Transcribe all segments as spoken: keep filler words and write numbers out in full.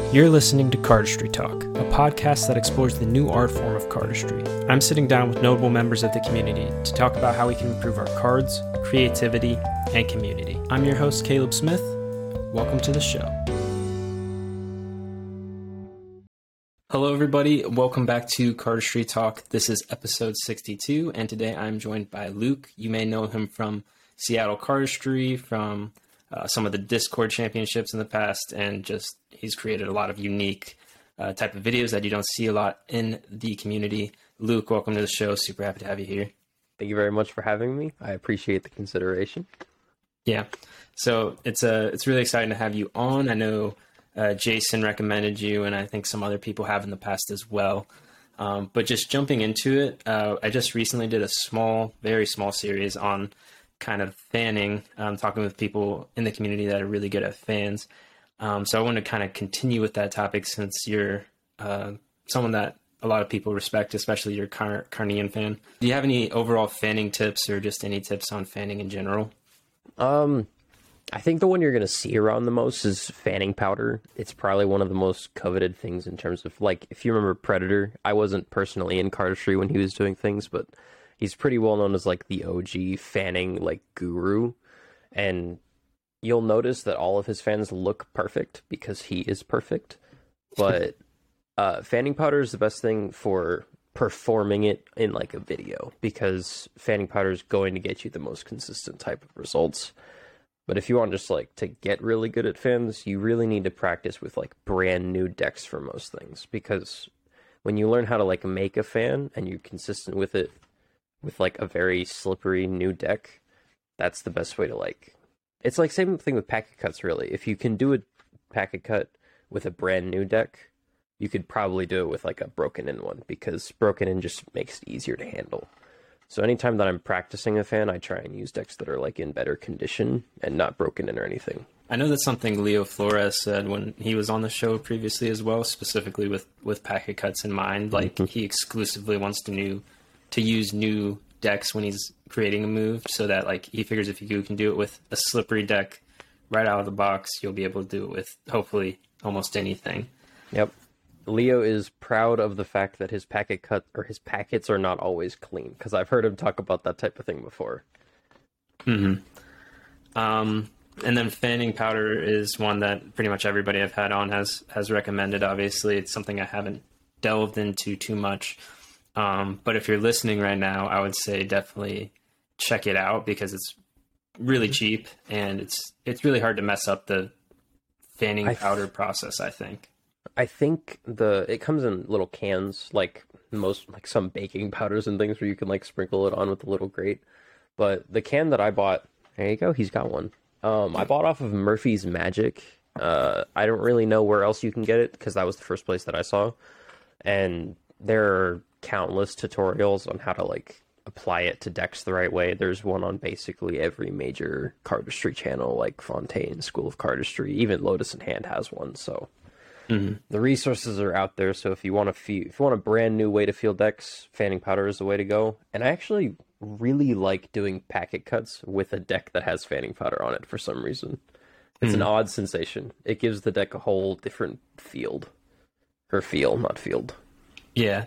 You're listening to Cardistry Talk, a podcast that explores the new art form of cardistry. I'm sitting down with notable members of the community to talk about how we can improve our cards, creativity, and community. I'm your host, Caleb Smith. Welcome to the show. Hello, everybody. Welcome back to Cardistry Talk. This is episode sixty-two, and today I'm joined by Luke. You may know him from Seattle Cardistry, from uh, some of the Discord championships in the past, and just he's created a lot of unique uh, type of videos that you don't see a lot in the community. Luke, welcome to the show. Super happy to have you here. Thank you very much for having me. I appreciate the consideration. Yeah, so it's uh, it's really exciting to have you on. I know uh, Jason recommended you, and I think some other people have in the past as well. Um, but just jumping into it, uh, I just recently did a small, very small series on kind of fanning, um, talking with people in the community that are really good at fans. Um, so I want to kind of continue with that topic since you're uh, someone that a lot of people respect, especially your Car- Carnian fan. Do you have any overall fanning tips or just any tips on fanning in general? Um, I think the one you're going to see around the most is fanning powder. It's probably one of the most coveted things in terms of, like, if you remember Predator, I wasn't personally in cardistry when he was doing things, but he's pretty well known as, like, the O G fanning, like, guru. And you'll notice that all of his fans look perfect because he is perfect. But uh, fanning powder is the best thing for performing it in, like, a video, because fanning powder is going to get you the most consistent type of results. But if you want just, like, to get really good at fans, you really need to practice with, like, brand new decks for most things, because when you learn how to, like, make a fan and you're consistent with it with, like, a very slippery new deck, that's the best way to, like, it's like same thing with packet cuts, really. If you can do a packet cut with a brand new deck, you could probably do it with, like, a broken in one, because broken in just makes it easier to handle. So anytime that I'm practicing a fan, I try and use decks that are, like, in better condition and not broken in or anything. I know that's something Leo Flores said when he was on the show previously as well, specifically with, with packet cuts in mind. Like, mm-hmm. He exclusively wants to new to use new decks when he's creating a move, so that, like, he figures if you can do it with a slippery deck right out of the box, you'll be able to do it with hopefully almost anything. Yep. Leo is proud of the fact that his packet cut or his packets are not always clean, because I've heard him talk about that type of thing before. Mm-hmm. Um, and then fanning powder is one that pretty much everybody I've had on has has recommended. Obviously, it's something I haven't delved into too much. Um, but if you're listening right now, I would say definitely check it out, because it's really cheap and it's it's really hard to mess up the fanning th- powder process, I think. I think the it comes in little cans, like most like some baking powders and things, where you can, like, sprinkle it on with a little grate. But the can that I bought, there you go, he's got one. Um, I bought off of Murphy's Magic. Uh, I don't really know where else you can get it, because that was the first place that I saw. And there are countless tutorials on how to, like, apply it to decks the right way. There's one on basically every major cardistry channel, like Fontaine, School of Cardistry, even Lotus in Hand has one. So mm-hmm. The resources are out there. So if you want a few, if you want a brand new way to field decks, fanning powder is the way to go. And I actually really like doing packet cuts with a deck that has fanning powder on it for some reason. It's mm-hmm. an odd sensation. It gives the deck a whole different field, or feel, not field. Yeah.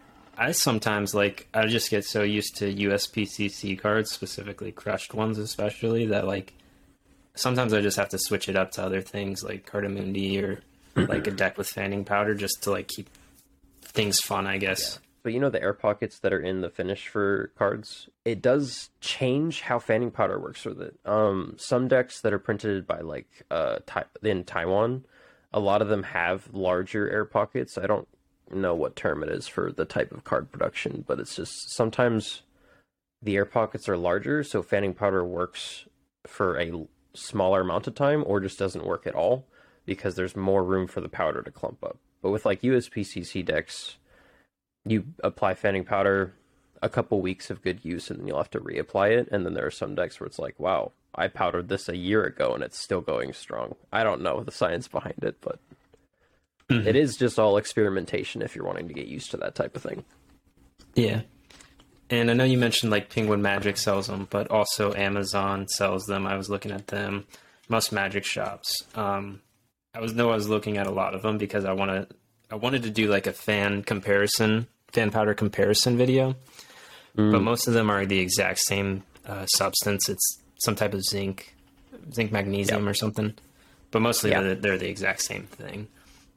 I sometimes, like, I just get so used to U S P C C cards, specifically crushed ones especially, that, like, sometimes I just have to switch it up to other things like Cardamundi or, like, a deck with fanning powder, just to, like, keep things fun, I guess. Yeah. But you know the air pockets that are in the finish for cards? It does change how fanning powder works with it. Um, some decks that are printed by, like, uh, in Taiwan, a lot of them have larger air pockets. I don't know what term it is for the type of card production, but it's just sometimes the air pockets are larger, so fanning powder works for a smaller amount of time, or just doesn't work at all, because there's more room for the powder to clump up. But with, like, U S P C C decks, you apply fanning powder, a couple weeks of good use, and then you'll have to reapply it. And then there are some decks where it's like, wow, I powdered this a year ago and it's still going strong. I don't know the science behind it, but mm-hmm. It is just all experimentation if you're wanting to get used to that type of thing. Yeah. And I know you mentioned, like, Penguin Magic sells them, but also Amazon sells them. I was looking at them. Most magic shops. Um, I was know I was looking at a lot of them because I want to I wanted to do like a fan comparison, fan powder comparison video, mm. but most of them are the exact same uh, substance. It's some type of zinc, zinc magnesium yep. or something, but mostly yep. they're, they're the exact same thing.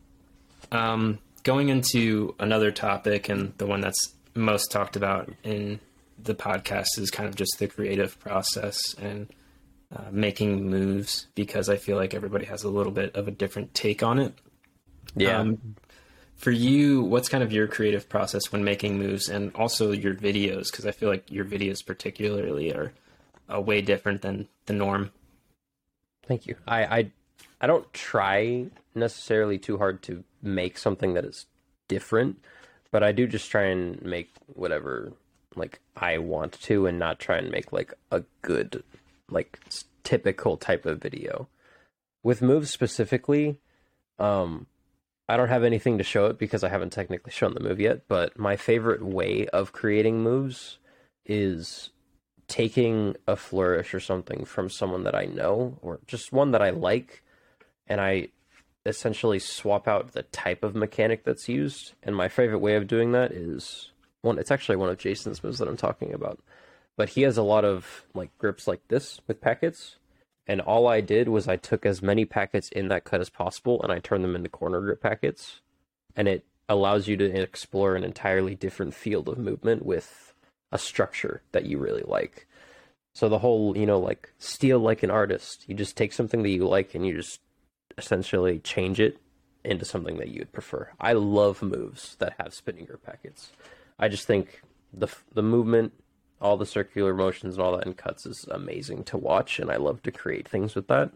Um, going into another topic, and the one that's most talked about in the podcast is kind of just the creative process and uh, making moves, because I feel like everybody has a little bit of a different take on it. Yeah. Um, For you, what's kind of your creative process when making moves, and also your videos? Because I feel like your videos particularly are uh, way different than the norm. Thank you. I, I I don't try necessarily too hard to make something that is different, but I do just try and make whatever like I want to, and not try and make like a good, like typical type of video. With moves specifically, um. I don't have anything to show it because I haven't technically shown the move yet, but my favorite way of creating moves is taking a flourish or something from someone that I know, or just one that I like, and I essentially swap out the type of mechanic that's used. And my favorite way of doing that is one, it's actually one of Jason's moves that I'm talking about, but he has a lot of like grips like this with packets. And all I did was I took as many packets in that cut as possible, and I turned them into corner grip packets. And it allows you to explore an entirely different field of movement with a structure that you really like. So the whole, you know, like steal like an artist. You just take something that you like and you just essentially change it into something that you'd prefer. I love moves that have spinning grip packets. I just think the the movement, all the circular motions and all that in cuts is amazing to watch, and I love to create things with that.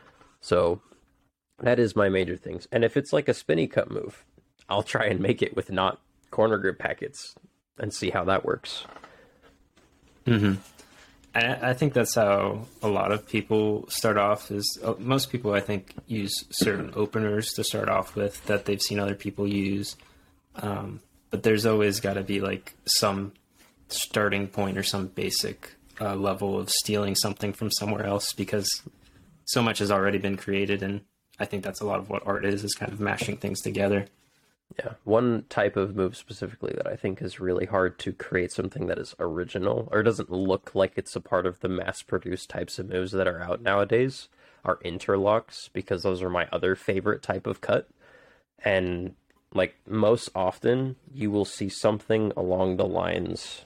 So that is my major things. And if it's like a spinny cut move, I'll try and make it with not corner grip packets and see how that works. Mm-hmm. I, I think that's how a lot of people start off. Is uh, most people, I think, use certain openers to start off with that they've seen other people use. Um, but there's always got to be like some starting point or some basic uh, level of stealing something from somewhere else, because so much has already been created, and I think that's a lot of what art is, is kind of mashing things together. Yeah, one type of move specifically that I think is really hard to create something that is original or doesn't look like it's a part of the mass-produced types of moves that are out nowadays are interlocks, because those are my other favorite type of cut. And like most often you will see something along the lines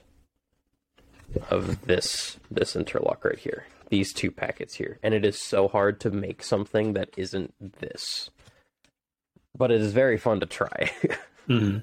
of this this interlock right here, these two packets here, and it is so hard to make something that isn't this, but it is very fun to try. Mm-hmm.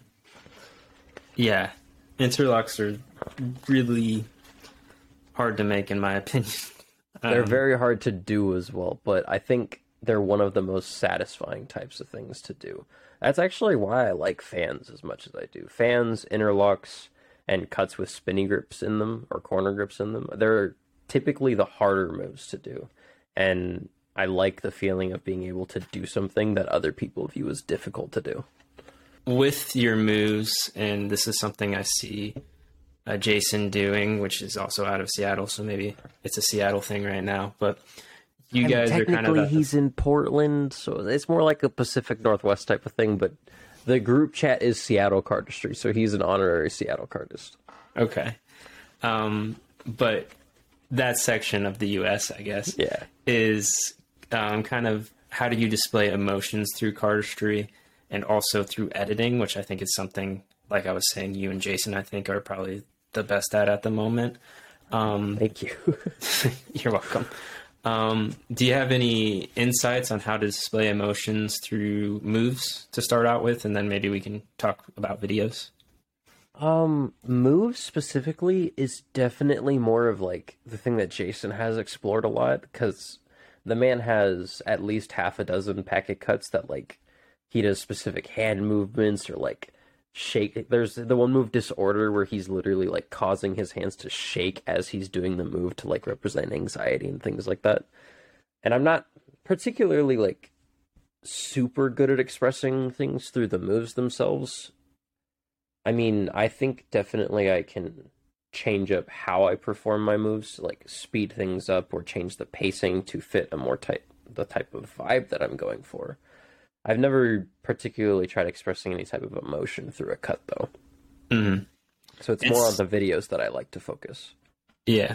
Yeah, interlocks are really hard to make, in my opinion. They're um, very hard to do as well, but I think they're one of the most satisfying types of things to do. That's actually why I like fans as much as I do. Fans, interlocks, and cuts with spinny grips in them or corner grips in them, they're typically the harder moves to do. And I like the feeling of being able to do something that other people view as difficult to do. With your moves, and this is something I see uh, Jason doing, which is also out of Seattle, so maybe it's a Seattle thing right now, but you and guys are kind of... Technically, he's in Portland, so it's more like a Pacific Northwest type of thing, but the group chat is Seattle Cardistry, so he's an honorary Seattle Cardist. Okay. Um, but that section of the U S, I guess, yeah, is um, kind of how do you display emotions through cardistry and also through editing, which I think is something, like I was saying, you and Jason, I think, are probably the best at at the moment. Um, Thank you. You're welcome. Um, do you have any insights on how to display emotions through moves to start out with? And then maybe we can talk about videos. Um, moves specifically is definitely more of like the thing that Jason has explored a lot, because the man has at least half a dozen packet cuts that like he does specific hand movements or like shake. There's the one move Disorder where he's literally like causing his hands to shake as he's doing the move to like represent anxiety and things like that. And I'm not particularly like super good at expressing things through the moves themselves. I mean, I think definitely I can change up how I perform my moves, like speed things up or change the pacing to fit a more type the type of vibe that I'm going for. I've never particularly tried expressing any type of emotion through a cut though. Mm-hmm. So it's, it's more on the videos that I like to focus. Yeah.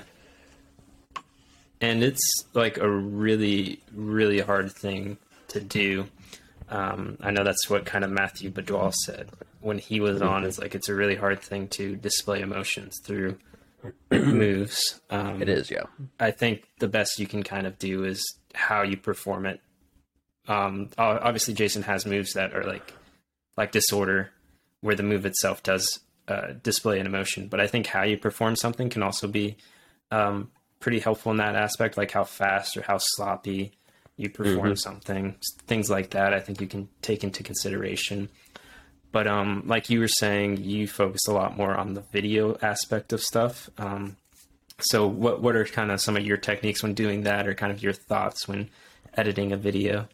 And it's like a really, really hard thing to do. Um, I know that's what kind of Matthew Badwal said when he was on. It's like it's a really hard thing to display emotions through moves. Um, it is, yeah. I think the best you can kind of do is how you perform it. Um, obviously, Jason has moves that are like like Disorder, where the move itself does uh, display an emotion. But I think how you perform something can also be um, pretty helpful in that aspect, like how fast or how sloppy you perform mm-hmm. something, things like that. I think you can take into consideration. But um, like you were saying, you focus a lot more on the video aspect of stuff. Um, so what what are kind of some of your techniques when doing that, or kind of your thoughts when editing a video?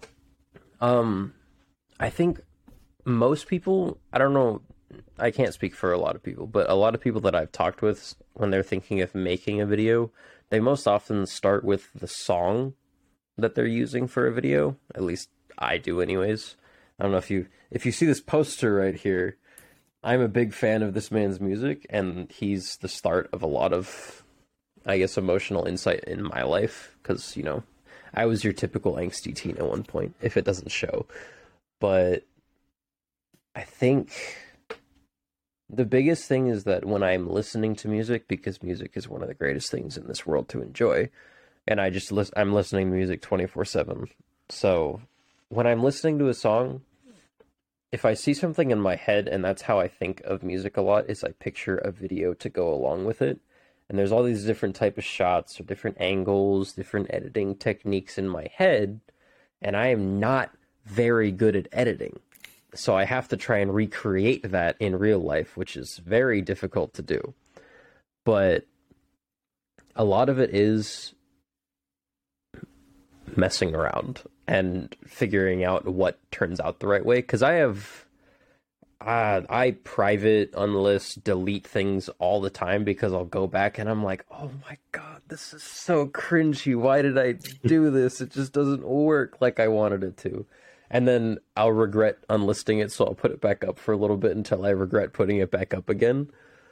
Um, I think most people, I don't know, I can't speak for a lot of people, but a lot of people that I've talked with when they're thinking of making a video, they most often start with the song that they're using for a video. At least I do anyways. I don't know if you if you see this poster right here, I'm a big fan of this man's music, and he's the start of a lot of, I guess, emotional insight in my life, because, you know, I was your typical angsty teen at one point, if it doesn't show. But I think the biggest thing is that when I'm listening to music, because music is one of the greatest things in this world to enjoy, and I just listen, I'm listening to music twenty-four seven. So when I'm listening to a song, if I see something in my head, and that's how I think of music a lot, is I picture a video to go along with it. And there's all these different type of shots or different angles, different editing techniques in my head, and I am not very good at editing. So I have to try and recreate that in real life, which is very difficult to do. But a lot of it is messing around and figuring out what turns out the right way. Because I have... Uh, I private, unlist, delete things all the time because I'll go back and I'm like, oh my god, this is so cringy. Why did I do this? It just doesn't work like I wanted it to. And then I'll regret unlisting it, so I'll put it back up for a little bit until I regret putting it back up again.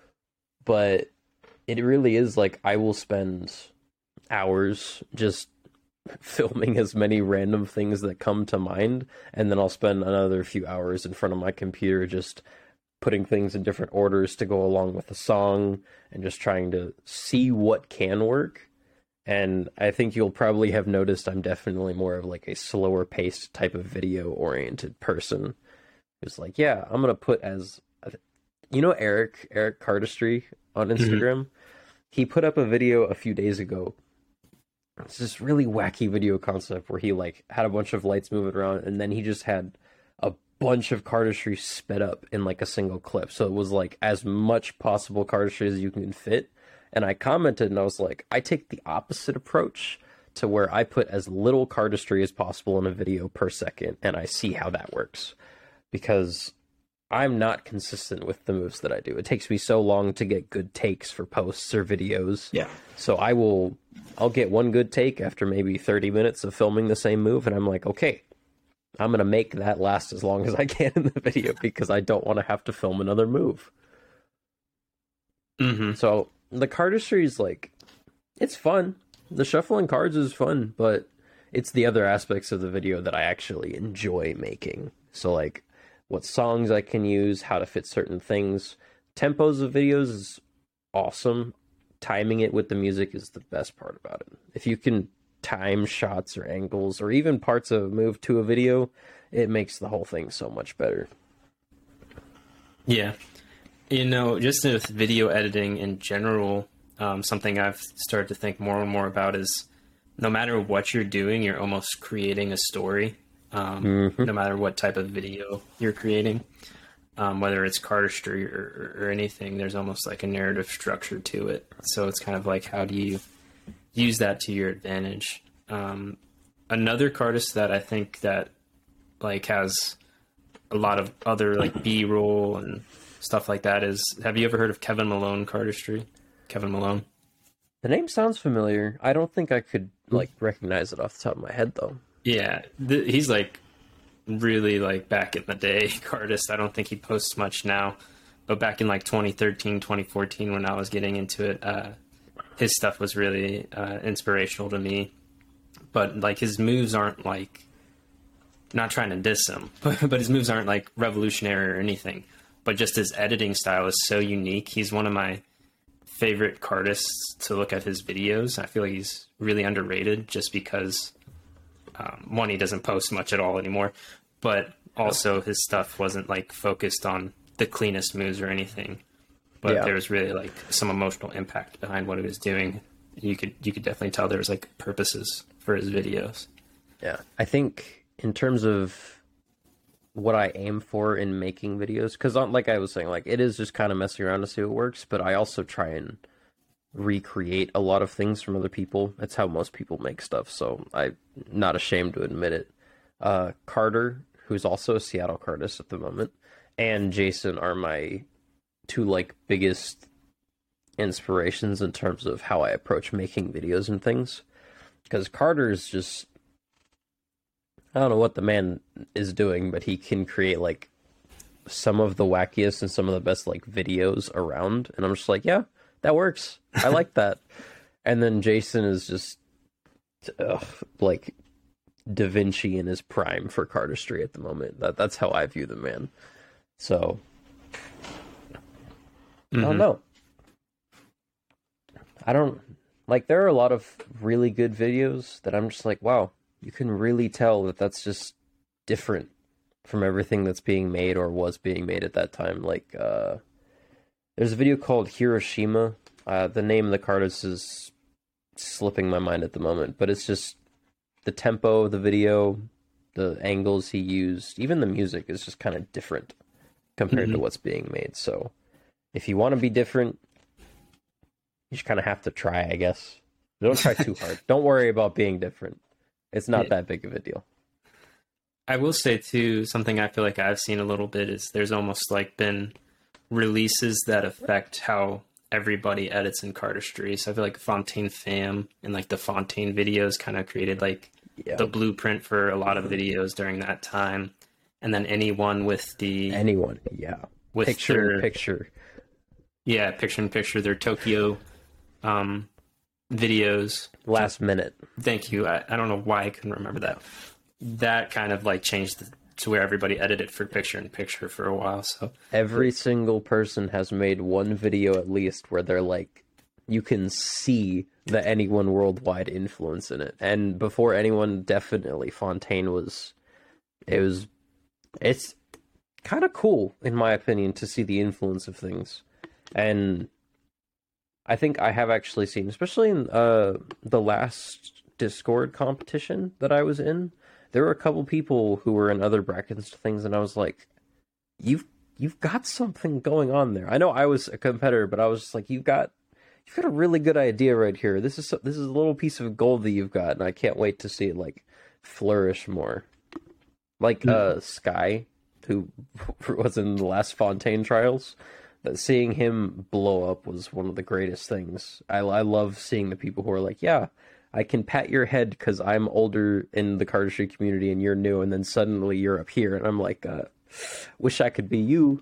But it really is like I will spend hours just filming as many random things that come to mind, and then I'll spend another few hours in front of my computer just putting things in different orders to go along with the song and just trying to see what can work. And I think you'll probably have noticed I'm definitely more of like a slower paced type of video oriented person who's like, yeah, I'm gonna put as, you know, Eric Eric Cardistry on Instagram. Mm-hmm. He put up a video a few days ago. It's this really wacky video concept where he like had a bunch of lights moving around, and then he just had a bunch of cardistry sped up in like a single clip. So it was like as much possible cardistry as you can fit. And I commented and I was like, I take the opposite approach to where I put as little cardistry as possible in a video per second, and I see how that works. Because I'm not consistent with the moves that I do. It takes me so long to get good takes for posts or videos. Yeah. So I will, I'll get one good take after maybe thirty minutes of filming the same move, and I'm like, okay, I'm going to make that last as long as I can in the video because I don't want to have to film another move. Mm-hmm. So the cardistry is like, it's fun. The shuffling cards is fun, but it's the other aspects of the video that I actually enjoy making. So like, what songs I can use, how to fit certain things. Tempos of videos is awesome. Timing it with the music is the best part about it. If you can time shots or angles or even parts of a move to a video, it makes the whole thing so much better. Yeah. You know, just with video editing in general, um, something I've started to think more and more about is no matter what you're doing, you're almost creating a story. Um, mm-hmm. No matter what type of video you're creating, um, whether it's cardistry or, or, or anything, there's almost like a narrative structure to it. So it's kind of like, how do you use that to your advantage? Um, another cardist that I think that like has a lot of other like B-roll and stuff like that is, have you ever heard of Kevin Malone cardistry? Kevin Malone. The name sounds familiar. I don't think I could like recognize it off the top of my head though. Yeah, th- he's like really like back in the day artist. I don't think he posts much now, but back in like twenty thirteen, twenty fourteen, when I was getting into it, uh, his stuff was really uh, inspirational to me. But like his moves aren't like, not trying to diss him, but, but his moves aren't like revolutionary or anything. But just his editing style is so unique. He's one of my favorite cardists to look at his videos. I feel like he's really underrated just because, um, one, he doesn't post much at all anymore, but also his stuff wasn't like focused on the cleanest moves or anything. But yeah. there was really like some emotional impact behind what he was doing. You could you could definitely tell there was like purposes for his videos. Yeah, I think in terms of what I aim for in making videos, because like I was saying, like it is just kind of messing around to see what works, but I also try and recreate a lot of things from other people. That's how most people make stuff, so I'm not ashamed to admit it. Uh, Carter, who's also a Seattle cardist at the moment, and Jason are my two like biggest inspirations in terms of how I approach making videos and things. Because Carter's just, I don't know what the man is doing, but he can create like some of the wackiest and some of the best like videos around, and I'm just like, yeah, that works. I like that. And then Jason is just ugh, like Da Vinci in his prime for cardistry at the moment. That that's how I view the man. So mm-hmm. I don't know. I don't like. There are a lot of really good videos that I'm just like, wow, you can really tell that that's just different from everything that's being made or was being made at that time. Like, uh, there's a video called Hiroshima. Uh, the name of the cardist is slipping my mind at the moment, but it's just the tempo of the video, the angles he used, even the music is just kind of different compared mm-hmm. to what's being made. So if you want to be different, you just kind of have to try, I guess. Don't try too hard. Don't worry about being different. It's not yeah. that big of a deal. I will say, too, something I feel like I've seen a little bit is there's almost like been releases that affect how everybody edits in cardistry. So I feel like Fontaine Fam and like the Fontaine videos kind of created like yeah. the blueprint for a lot of videos during that time. And then anyone with the... Anyone, yeah. With picture their, picture. Yeah, picture in picture, their Tokyo um, videos. Last minute. Thank you. I, I don't know why I couldn't remember that. That kind of like changed the, to where everybody edited for picture in picture for a while. So every single person has made one video at least where they're like, you can see the Anyone Worldwide influence in it. And before Anyone, definitely Fontaine was, it was, it's kind of cool, in my opinion, to see the influence of things. And I think I have actually seen, especially in uh, the last Discord competition that I was in, there were a couple people who were in other brackets things, and I was like, you've you've got something going on there. I know I was a competitor, but I was just like, you've got you've got a really good idea right here. This is this is a little piece of gold that you've got, and I can't wait to see it like flourish more. Like uh, Sky, who was in the last Fontaine trials. That seeing him blow up was one of the greatest things. I, I love seeing the people who are like, yeah, I can pat your head because I'm older in the cardistry community and you're new, and then suddenly you're up here, and I'm like, uh, wish I could be you.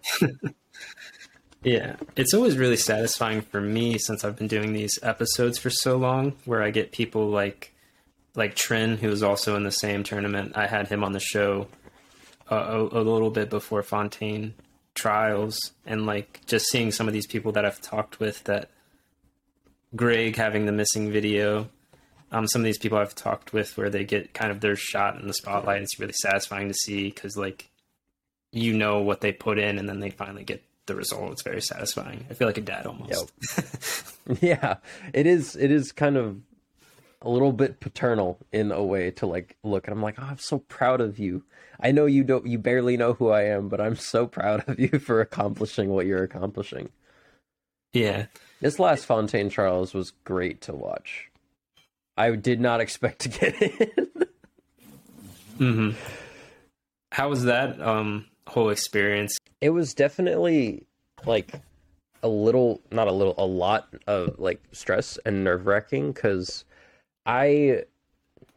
Yeah, it's always really satisfying for me since I've been doing these episodes for so long, where I get people like like Trin, who was also in the same tournament. I had him on the show uh, a, a little bit before Fontaine trials, and like just seeing some of these people that I've talked with, that Greg having the missing video, um some of these people I've talked with where they get kind of their shot in the spotlight. It's really satisfying to see because like you know what they put in and then they finally get the result. It's very satisfying. I feel like a dad almost. Yep. Yeah, it is it is kind of a little bit paternal in a way to like look, and I'm like, oh, I'm so proud of you. I know you don't, you barely know who I am, but I'm so proud of you for accomplishing what you're accomplishing. Yeah. This last Fontaine Trials was great to watch. I did not expect to get in. Mm-hmm. How was that um, whole experience? It was definitely like a little, not a little, a lot of like stress and nerve wracking because I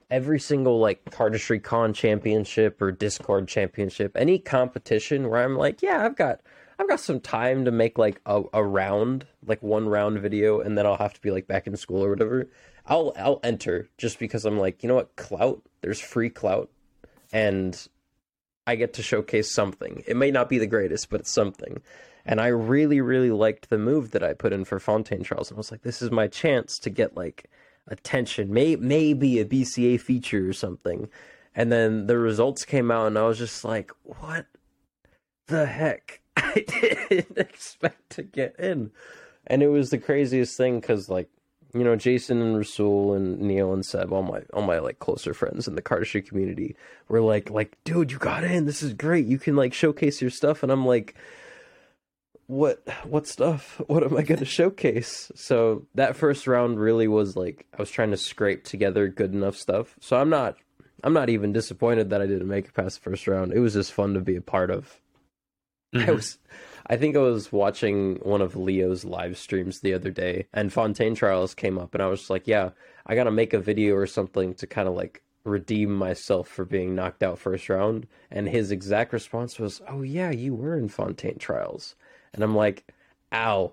every single like Cardistry Con championship or Discord championship, any competition where I'm like, yeah, I've got I've got some time to make like a, a round, like one round video, and then I'll have to be like back in school or whatever. I'll I'll enter just because I'm like, you know what, clout, there's free clout, and I get to showcase something. It may not be the greatest, but it's something. And I really, really liked the move that I put in for Fontaine Trials. And I was like, this is my chance to get like attention, may, maybe a B C A feature or something. And then the results came out and I was just like, what the heck? I didn't expect to get in. And it was the craziest thing because, like, you know, Jason and Rasul and Neil and Seb, all my all my like closer friends in the cardistry community, were like, like, dude, you got in. This is great. You can like showcase your stuff. And I'm like, what what stuff? What am I going to showcase? So that first round really was like I was trying to scrape together good enough stuff. So I'm not I'm not even disappointed that I didn't make it past the first round. It was just fun to be a part of. Mm-hmm. I was I think I was watching one of Leo's live streams the other day and Fontaine Trials came up and I was just like, yeah, I got to make a video or something to kind of like redeem myself for being knocked out first round. And his exact response was, oh yeah, you were in Fontaine Trials. And I'm like, ow.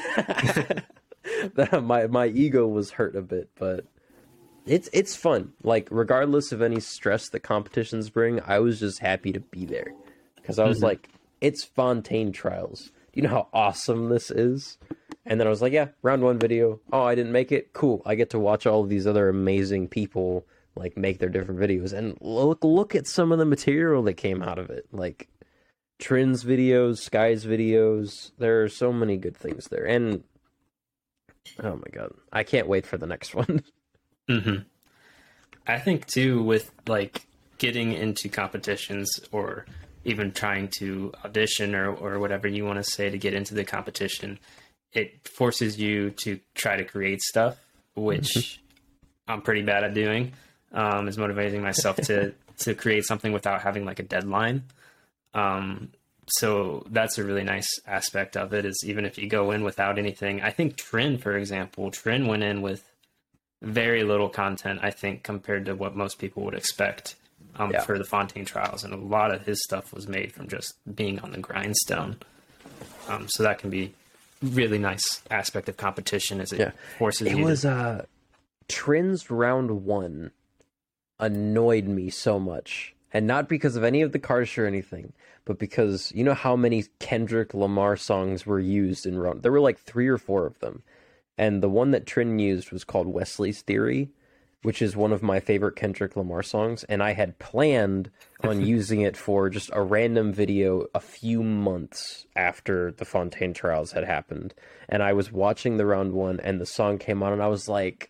my my ego was hurt a bit, but it's it's fun. Like, regardless of any stress that competitions bring, I was just happy to be there. Because I was mm-hmm. like, it's Fontaine Trials. Do you know how awesome this is? And then I was like, yeah, round one video. Oh, I didn't make it? Cool. I get to watch all of these other amazing people like make their different videos. And look look at some of the material that came out of it. Like, Trin's videos, Sky's videos, there are so many good things there. And, oh my god, I can't wait for the next one. Mm-hmm. I think, too, with, like, getting into competitions or even trying to audition or, or whatever you want to say to get into the competition, it forces you to try to create stuff, which mm-hmm. I'm pretty bad at doing, um, is motivating myself to, to create something without having, like, a deadline. Um, so that's a really nice aspect of it is even if you go in without anything, I think Trin, for example, Trin went in with very little content, I think, compared to what most people would expect, um, yeah. for the Fontaine Trials. And a lot of his stuff was made from just being on the grindstone. Um, so that can be really nice aspect of competition as it yeah. forces it you was, to... uh, Trin's round one annoyed me so much. And not because of any of the cardistry or anything, but because you know how many Kendrick Lamar songs were used in round. There were like three or four of them. And the one that Trin used was called Wesley's Theory, which is one of my favorite Kendrick Lamar songs. And I had planned on using it for just a random video a few months after the Fontaine Trials had happened. And I was watching the round one and the song came on and I was like,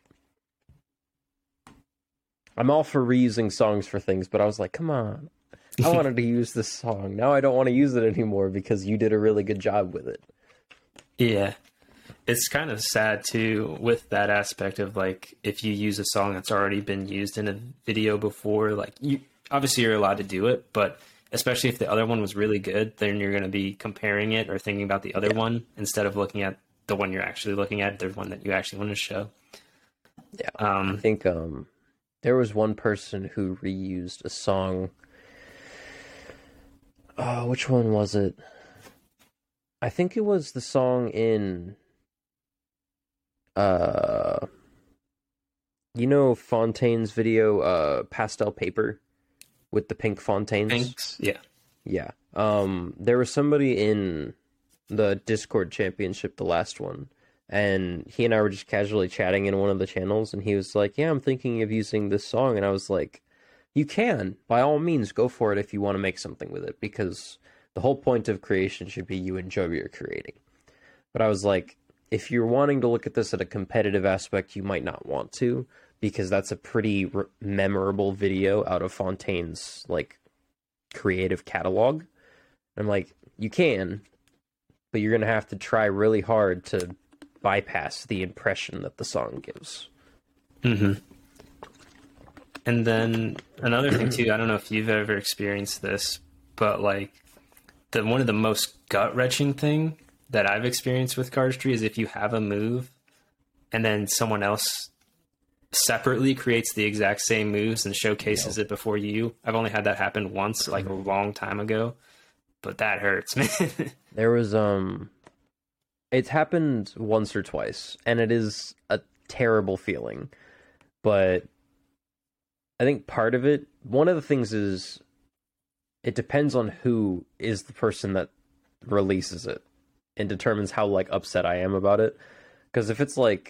I'm all for reusing songs for things, but I was like, come on. I wanted to use this song. Now I don't want to use it anymore because you did a really good job with it. Yeah. It's kind of sad, too, with that aspect of, like, if you use a song that's already been used in a video before, like, you obviously you're allowed to do it, but especially if the other one was really good, then you're going to be comparing it or thinking about the other yeah. one instead of looking at the one you're actually looking at, the one that you actually want to show. Yeah. Um, I think... um. There was one person who reused a song. Oh, which one was it? I think it was the song in... Uh, you know Fontaine's video, uh, Pastel Paper? With the pink Fontaines? Pinks, yeah. Yeah. Um, there was somebody in the Discord championship, the last one. And he and I were just casually chatting in one of the channels, and he was like, yeah, I'm thinking of using this song. And I was like, you can. By all means, go for it if you want to make something with it, because the whole point of creation should be you enjoy what you're creating. But I was like, if you're wanting to look at this at a competitive aspect, you might not want to, because that's a pretty re- memorable video out of Fontaine's, like, creative catalog. I'm like, you can, but you're going to have to try really hard to bypass the impression that the song gives. Mm-hmm. And then another thing too, I don't know if you've ever experienced this, but like the one of the most gut-wrenching thing that I've experienced with cardistry is if you have a move and then someone else separately creates the exact same moves and showcases it before you. I've only had that happen once, like a long time ago, but that hurts, man. There was um it's happened once or twice, and it is a terrible feeling. But I think part of it, one of the things is it depends on who is the person that releases it and determines how like upset I am about it. Because if it's like,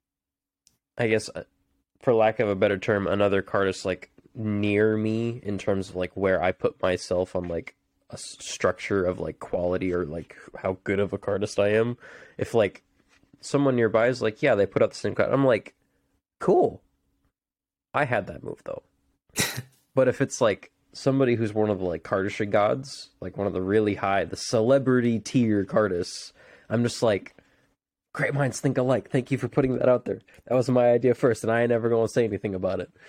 I guess, for lack of a better term, another cardist like near me in terms of like where I put myself on like a structure of like quality or like how good of a cardist I am. If like someone nearby is like, yeah, they put out the same card, I'm like, cool. I had that move though. But if it's like somebody who's one of the like cardistry gods, like one of the really high, the celebrity tier cardists, I'm just like, great minds think alike. Thank you for putting that out there. That was my idea first, and I ain't never gonna say anything about it.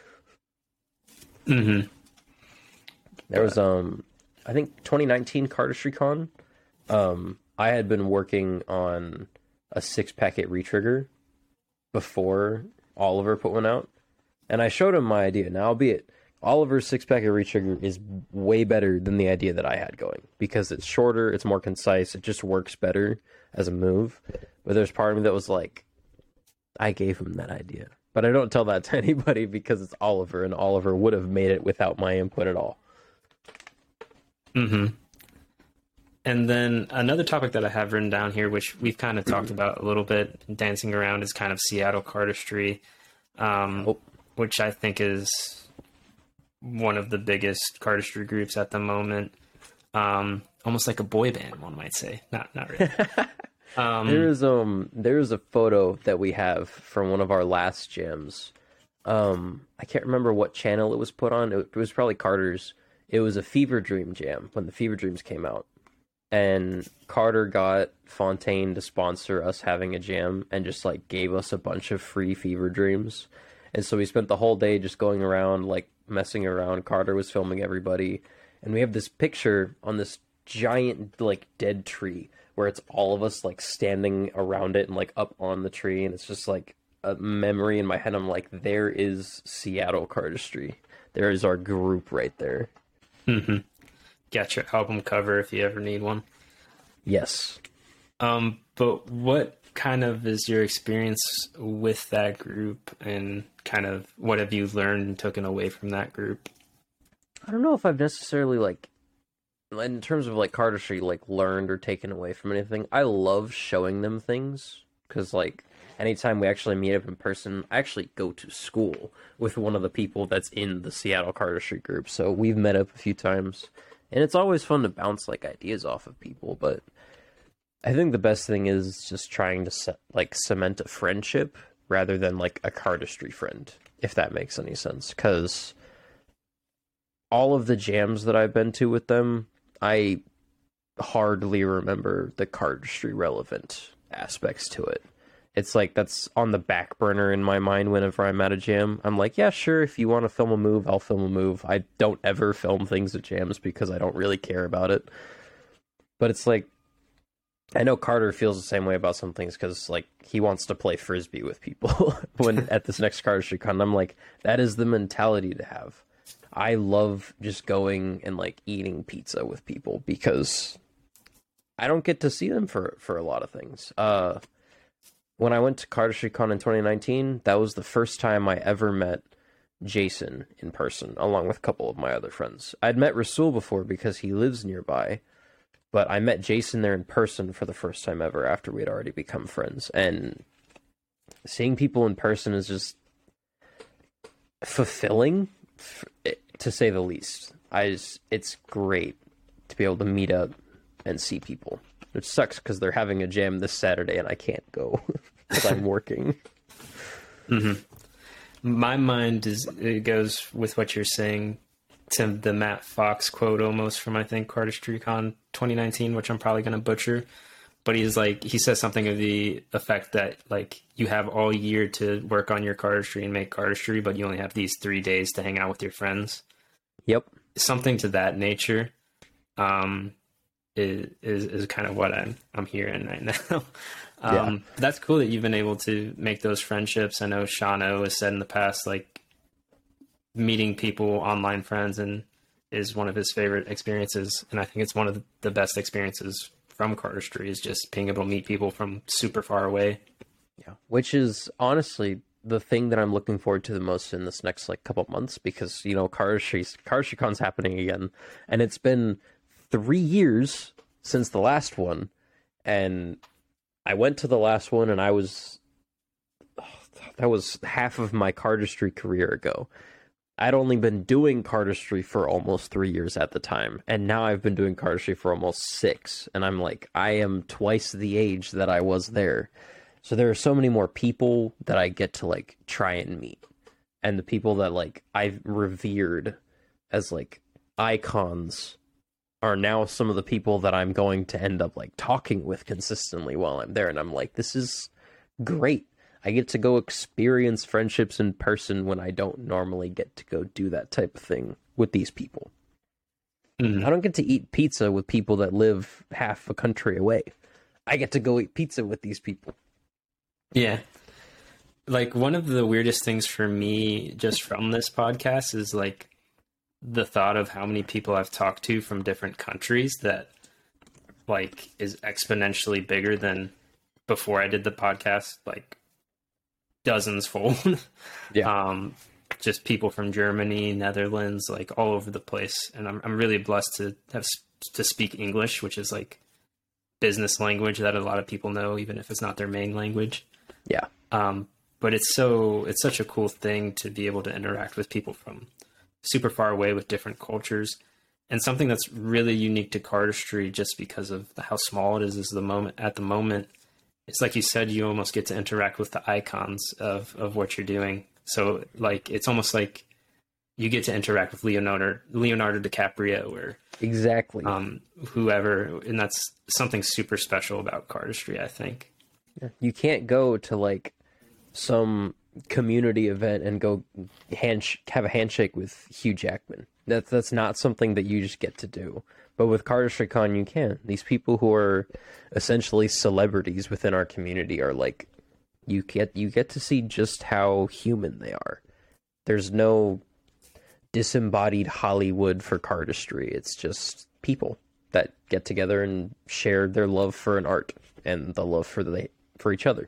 Mm-hmm. There was um, I think twenty nineteen Cardistry Con. Um, I had been working on a six packet retrigger before Oliver put one out, and I showed him my idea. Now, albeit Oliver's six packet retrigger is way better than the idea that I had going because it's shorter, it's more concise, it just works better as a move. But there's part of me that was like, I gave him that idea. But I don't tell that to anybody because it's Oliver, and Oliver would have made it without my input at all. Mm-hmm. And then another topic that I have written down here, which we've kind of talked about a little bit, dancing around, is kind of Seattle cardistry, um, oh. which I think is one of the biggest cardistry groups at the moment. Um, almost like a boy band, one might say. Not, not really. um, there's um, there's a photo that we have from one of our last jams. Um, I can't remember what channel it was put on. It, it was probably Carter's. It was a Fever Dream jam when the Fever Dreams came out. And Carter got Fontaine to sponsor us having a jam and just like gave us a bunch of free Fever Dreams. And so we spent the whole day just going around, like messing around. Carter was filming everybody. And we have this picture on this giant, like, dead tree where it's all of us, like, standing around it and, like, up on the tree. And it's just, like, a memory in my head. I'm like, there is Seattle cardistry. There is our group right there. Mm-hmm. Got your album cover if you ever need one. Yes. Um, but what kind of is your experience with that group, and kind of what have you learned and taken away from that group? I don't know if I've necessarily, like, in terms of, like, cardistry, like, learned or taken away from anything. I love showing them things, because, like, anytime we actually meet up in person, I actually go to school with one of the people that's in the Seattle cardistry group, so we've met up a few times, and it's always fun to bounce, like, ideas off of people, but I think the best thing is just trying to, set, like, cement a friendship rather than, like, a cardistry friend, if that makes any sense, because all of the jams that I've been to with them, I hardly remember the cardistry relevant aspects to it. It's like that's on the back burner in my mind whenever I'm at a jam. I'm like, yeah, sure, if you want to film a move, I'll film a move. I don't ever film things at jams because I don't really care about it. But it's like, I know Carter feels the same way about some things because, like, he wants to play Frisbee with people when at this next cardistry con. I'm like, that is the mentality to have. I love just going and, like, eating pizza with people because I don't get to see them for, for a lot of things. Uh, when I went to Cardistry Con in twenty nineteen, that was the first time I ever met Jason in person, along with a couple of my other friends. I'd met Rasul before because he lives nearby, but I met Jason there in person for the first time ever after we had already become friends. And seeing people in person is just fulfilling, to say the least. I just, it's great to be able to meet up and see people. Which sucks because they're having a jam this Saturday and I can't go because I'm working. Mm-hmm. My mind is it goes with what you're saying to the Matt Fox quote almost from, I think, CardistryCon twenty nineteen, which I'm probably going to butcher. But he's like, he says something of the effect that, like, you have all year to work on your cardistry and make cardistry, but you only have these three days to hang out with your friends. Yep. Something to that nature. Um, is is, is kind of what I'm I'm hearing right now. um, Yeah. That's cool that you've been able to make those friendships. I know Shano has said in the past, like meeting people, online friends, and is one of his favorite experiences. And I think it's one of the best experiences from cardistry is just being able to meet people from super far away. Yeah, which is honestly the thing that I'm looking forward to the most in this next like couple months, because you know cardistry cardistrycon's happening again, and it's been three years since the last one, and I went to the last one and I was oh, that was half of my cardistry career ago. I'd only been doing cardistry for almost three years at the time, and now I've been doing cardistry for almost six, and I'm like, I am twice the age that I was there. So there are so many more people that I get to like try and meet, and the people that like I've revered as like icons are now some of the people that I'm going to end up like talking with consistently while I'm there, and I'm like, this is great. I get to go experience friendships in person when I don't normally get to go do that type of thing with these people. Mm. I don't get to eat pizza with people that live half a country away. I get to go eat pizza with these people. Yeah. Like one of the weirdest things for me just from this podcast is like the thought of how many people I've talked to from different countries that like is exponentially bigger than before I did the podcast, like dozens fold. Yeah. Um, just people from Germany, Netherlands, like all over the place. And I'm I'm really blessed to have to speak English, which is like business language that a lot of people know, even if it's not their main language. Yeah. Um, but it's so it's such a cool thing to be able to interact with people from super far away with different cultures, and something that's really unique to cardistry just because of how small it is is the moment at the moment. It's like you said, you almost get to interact with the icons of, of what you're doing. So like, it's almost like you get to interact with Leonardo, Leonardo DiCaprio or exactly um, whoever. And that's something super special about cardistry, I think. You can't go to like some community event and go hand have a handshake with Hugh Jackman. That's, that's not something that you just get to do. But with CardistryCon, you can. These people who are essentially celebrities within our community are like, you get you get to see just how human they are. There's no disembodied Hollywood for cardistry. It's just people that get together and share their love for an art and the love for the for each other.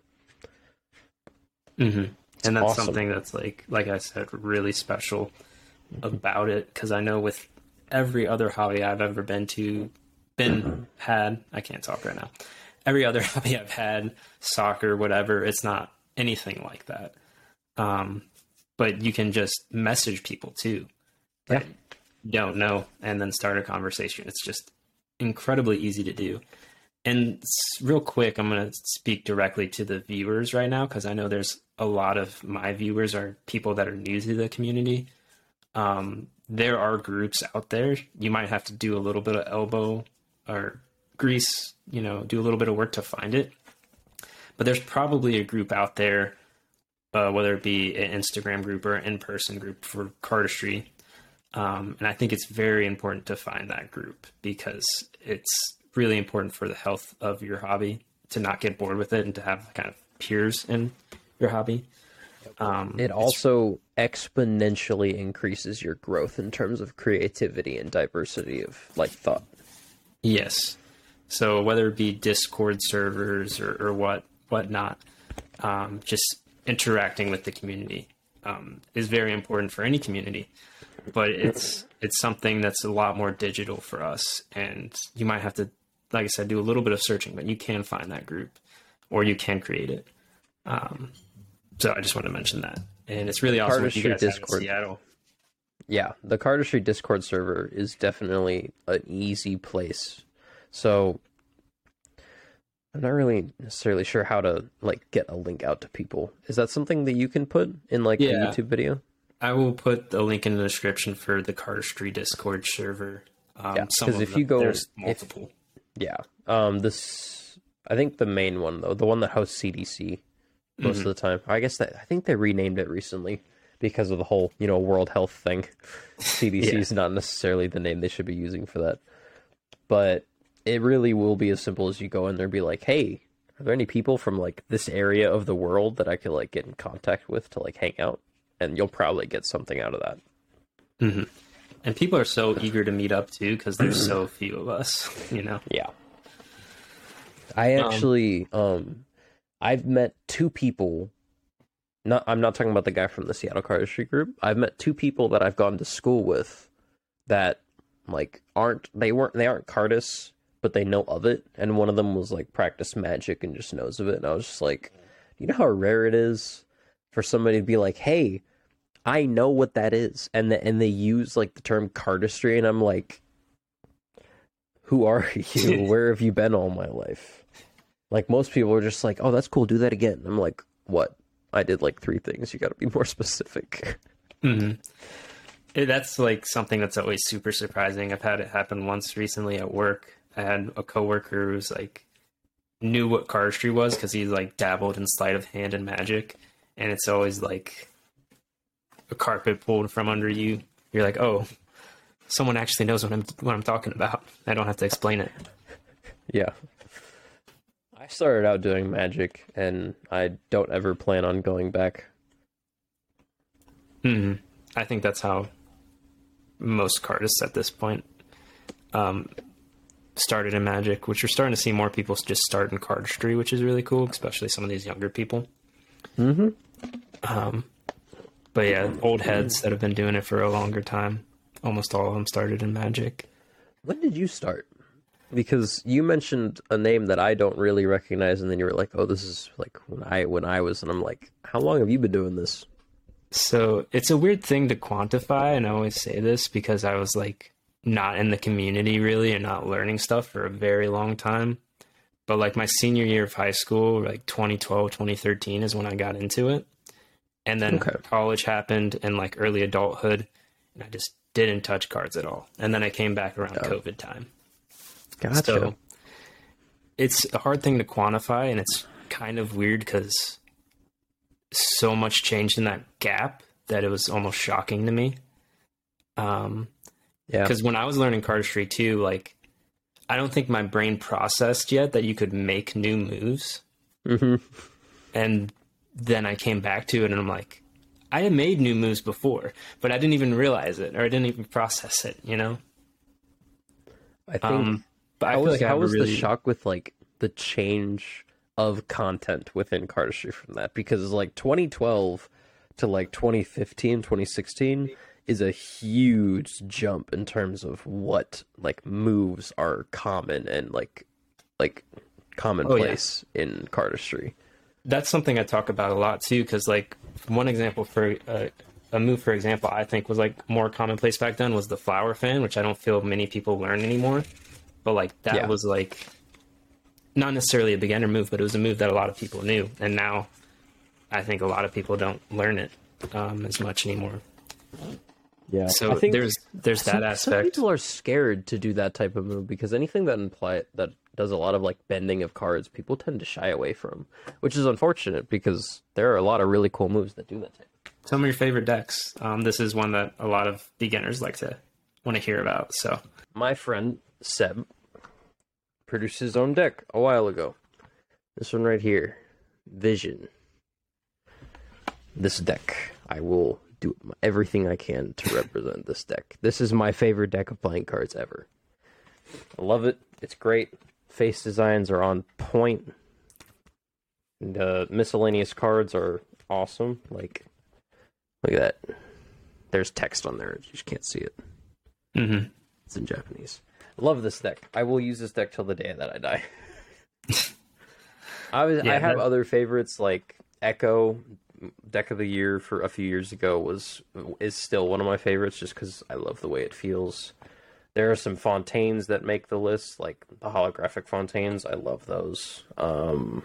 Mm-hmm. And that's awesome. Something that's like, like I said, really special about it. Because I know with every other hobby I've ever been to, been, had, I can't talk right now. Every other hobby I've had, soccer, whatever, it's not anything like that. Um, but you can just message people too. Yeah. You don't know, and then start a conversation. It's just incredibly easy to do. And real quick, I'm going to speak directly to the viewers right now, because I know there's a lot of my viewers are people that are new to the community. Um, there are groups out there. You might have to do a little bit of elbow or grease, you know, do a little bit of work to find it. But there's probably a group out there, uh, whether it be an Instagram group or an in-person group for cardistry. Um, and I think it's very important to find that group, because it's really important for the health of your hobby to not get bored with it and to have kind of peers in your hobby. Um, it also exponentially increases your growth in terms of creativity and diversity of like thought. Yes. So whether it be Discord servers or, or what whatnot, um, just interacting with the community um, is very important for any community. But it's it's something that's a lot more digital for us, and you might have to, like I said, do a little bit of searching, but you can find that group, or you can create it. Um, so I just wanted to mention that, and it's really awesome what you guys have in Seattle. Yeah, the Cardistry Discord server is definitely an easy place. So I'm not really necessarily sure how to like get a link out to people. Is that something that you can put in like yeah. a YouTube video? I will put the link in the description for the Cardistry Discord server. Um, yeah, because if them, you go, there's multiple. If, yeah, um, this I think the main one though, the one that hosts C D C most mm-hmm. of the time. I guess that I think they renamed it recently because of the whole, you know, World Health thing. C D C yeah. is not necessarily the name they should be using for that. But it really will be as simple as you go in there and be like, hey, are there any people from like this area of the world that I could like get in contact with to like hang out? And you'll probably get something out of that. Mm-hmm. And people are so eager to meet up too because there's so few of us, you know? Yeah. I actually, um, um I've met two people. Not, I'm not talking about the guy from the Seattle Cardistry group. I've met two people that I've gone to school with that like aren't they weren't they aren't cardists, but they know of it. And one of them was like practice magic and just knows of it. And I was just like, you know how rare it is for somebody to be like, hey, I know what that is, and the, and they use like the term cardistry, and I'm like, who are you? Where have you been all my life? Like most people are just like, oh, that's cool, do that again. I'm like, what? I did like three things. You got to be more specific. Mm-hmm. It, that's like something that's always super surprising. I've had it happen once recently at work. I had a coworker who's like knew what cardistry was because he like dabbled in sleight of hand and magic, and it's always like a carpet pulled from under you. You're like, oh, someone actually knows what I'm what I'm talking about. I don't have to explain it. Yeah. I started out doing magic, and I don't ever plan on going back. Mm-hmm. I think that's how most cardists at this point um, started in magic, which you're starting to see more people just start in cardistry, which is really cool, especially some of these younger people. Mm-hmm. Um, but yeah, old heads that have been doing it for a longer time. Almost all of them started in magic. When did you start? Because you mentioned a name that I don't really recognize, and then you were like, "Oh, this is like when I when I was," and I'm like, "How long have you been doing this?" So it's a weird thing to quantify, and I always say this because I was like not in the community really and not learning stuff for a very long time. But like my senior year of high school, like twenty twelve, twenty thirteen is when I got into it. And then Okay. college happened and like early adulthood, and I just didn't touch cards at all. And then I came back around Oh. COVID time. Gotcha. So it's a hard thing to quantify, and it's kind of weird because so much changed in that gap that it was almost shocking to me. Um, yeah. because when I was learning cardistry too, like I don't think my brain processed yet that you could make new moves. Mm-hmm. And then I came back to it, and I'm like, I had made new moves before, but I didn't even realize it, or I didn't even process it, you know? I think. Um, but I how feel was, like I how have a was really... the shock with like the change of content within cardistry from that? Because like twenty twelve to like twenty fifteen, twenty sixteen is a huge jump in terms of what like moves are common and like like commonplace oh, yeah. in cardistry. That's something I talk about a lot too, because like one example for uh, a move, for example, I think was like more commonplace back then was the flower fan, which I don't feel many people learn anymore. But like that yeah. was like not necessarily a beginner move, but it was a move that a lot of people knew, and now I think a lot of people don't learn it um, as much anymore. Yeah, so I think there's there's that some, aspect. Some people are scared to do that type of move because anything that imply that does a lot of like bending of cards, people tend to shy away from, which is unfortunate because there are a lot of really cool moves that do that type. Some of your favorite decks. Um, this is one that a lot of beginners like to want to hear about. So my friend Seb produced his own deck a while ago. This one right here, Vision. This deck, I will do everything I can to represent this deck. This is my favorite deck of playing cards ever. I love it. It's great. Face designs are on point. The miscellaneous cards are awesome. Like, look at that. There's text on there. You just can't see it. Mm-hmm. It's in Japanese. I love this deck. I will use this deck till the day that I die. I was. Yeah, I have that... other favorites like Echo. Deck of the year for a few years ago was is still one of my favorites just because I love the way it feels. There are some Fontaines that make the list, like the holographic Fontaines. I love those. Um,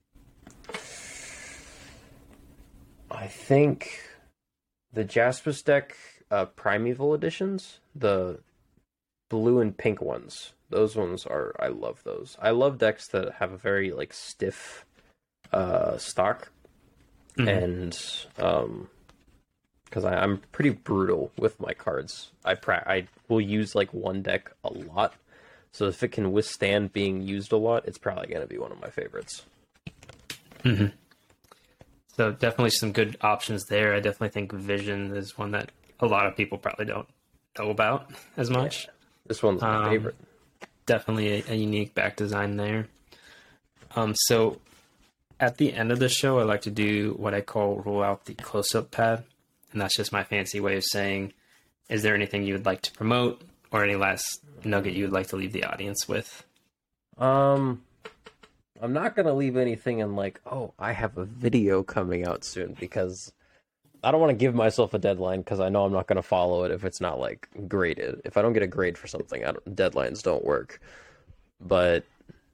I think the Jaspis deck uh, Primeval editions, the blue and pink ones, those ones are, I love those. I love decks that have a very like stiff uh, stock. Mm-hmm. And um because I'm pretty brutal with my cards. I pra- I will use like one deck a lot, So if it can withstand being used a lot, it's probably going to be one of my favorites. Mm-hmm. So definitely some good options there. I definitely think Vision is one that a lot of people probably don't know about as much. Yeah, this one's my um, favorite. Definitely a, a unique back design there. Um, so at the end of the show, I like to do what I call roll out the close-up pad. And that's just my fancy way of saying, is there anything you would like to promote or any last nugget you would like to leave the audience with? Um, I'm not going to leave anything in like, oh, I have a video coming out soon, because I don't want to give myself a deadline because I know I'm not going to follow it if it's not like graded. If I don't get a grade for something, I don't, deadlines don't work. But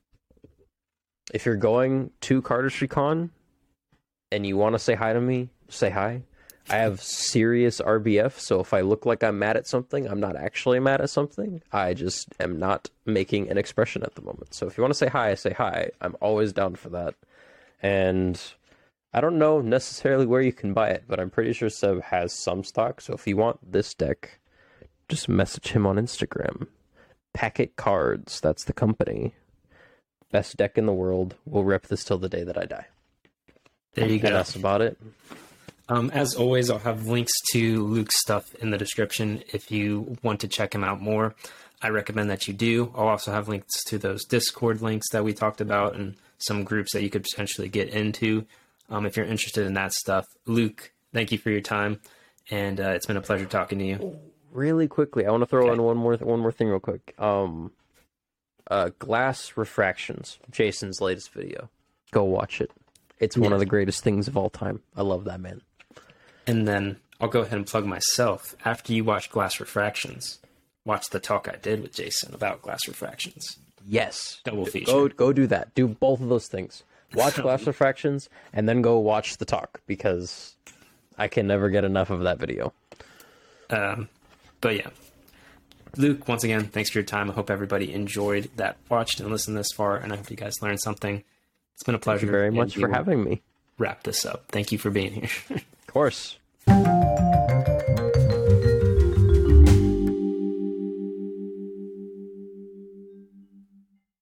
if you're going to CardistryCon and you want to say hi to me, say hi. I have serious R B F, so if I look like I'm mad at something, I'm not actually mad at something. I just am not making an expression at the moment. So if you want to say hi, say hi. I'm always down for that. And I don't know necessarily where you can buy it, but I'm pretty sure Seb has some stock. So if you want this deck, just message him on Instagram. Packet Cards, that's the company. Best deck in the world. We'll rep this till the day that I die. There you go. And that's about it. Um, as always, I'll have links to Luke's stuff in the description if you want to check him out more. I recommend that you do. I'll also have links to those Discord links that we talked about and some groups that you could potentially get into um, if you're interested in that stuff. Luke, thank you for your time, and uh, it's been a pleasure talking to you. Really quickly, I want to throw okay. in one more th- one more thing real quick. Um, uh, Glass Refractions, Jason's latest video. Go watch it. It's one yes. of the greatest things of all time. I love that man. And then I'll go ahead and plug myself. After you watch Glass Refractions, watch the talk I did with Jason about Glass Refractions. Yes. Double feature. Go, go do that. Do both of those things. Watch Glass Refractions, and then go watch the talk, because I can never get enough of that video. Um, but yeah. Luke, once again, thanks for your time. I hope everybody enjoyed that, watched and listened this far, and I hope you guys learned something. It's been a pleasure. Thank you very much for having me. Wrap this up. Thank you for being here. Of course.